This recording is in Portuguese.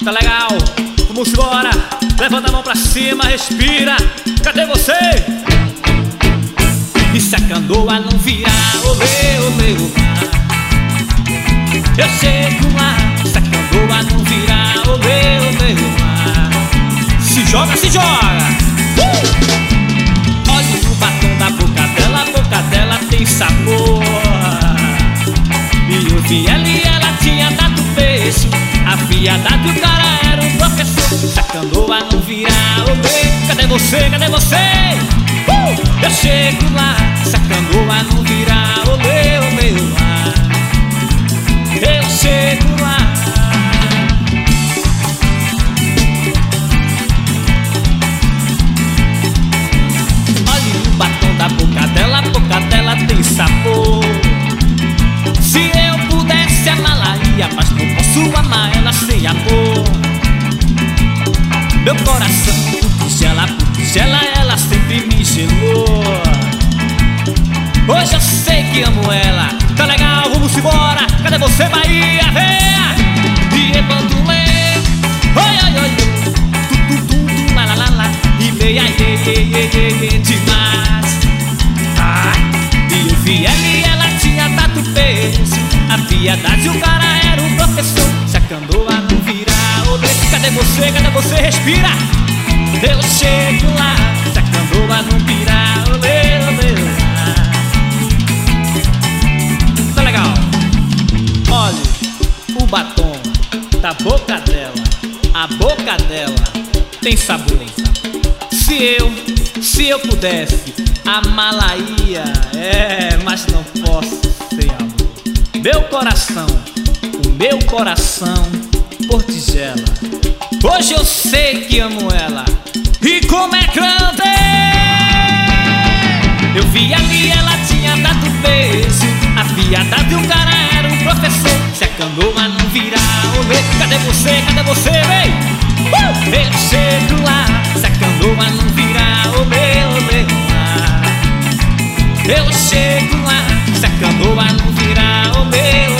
Tá legal? Vamos embora. Levanta a mão pra cima, respira. Cadê você? E se a canoa não virar, olê, olê, olá, eu chego lá. Se a canoa não virar, olê, olê, olá, se joga, se joga. Olha o batom da boca dela tem sabor. E o VL ela tinha dado beijo. A fiada do cara era um professor. Se a canoa não virar, olê, cadê você, cadê você? Eu chego lá. Se a canoa não virar, olê, olê, olá, eu chego lá. Olha o batom da boca dela tem sabor. Se eu pudesse amá-la-ia, mas não posso amar ela sem amor. Meu coração por tigela, ela sempre me gelou. Hoje eu sei que amo ela. Tá legal, vamos embora. Cadê você, Bahia? Venha! E bandulê, oi, oi, oi, tu, tu, tu, lá, lá, lá, lá. E leia, demais. E o VL ela tinha dado beijo. A piedade o cara era um professor. Se a canoa não virar, olê, cadê você? Cadê você? Respira! Eu chego lá. Se a canoa não virar, olê, olê, olá. Tá legal? Olha o batom da boca dela. A boca dela tem sabor. Se eu pudesse amá-la-ia, mas não posso sem amor. O meu coração por tigela. Hoje eu sei que amo ela. E como é grande! Eu vi ali, ela tinha dado beijo. A piada de um cara era um professor. Se a canoa não virar, olê, cadê você? Cadê você, vem? Eu chego lá. Se a canoa não virar, olê, olê, olá, eu chego lá. Se a canoa não virar, olê,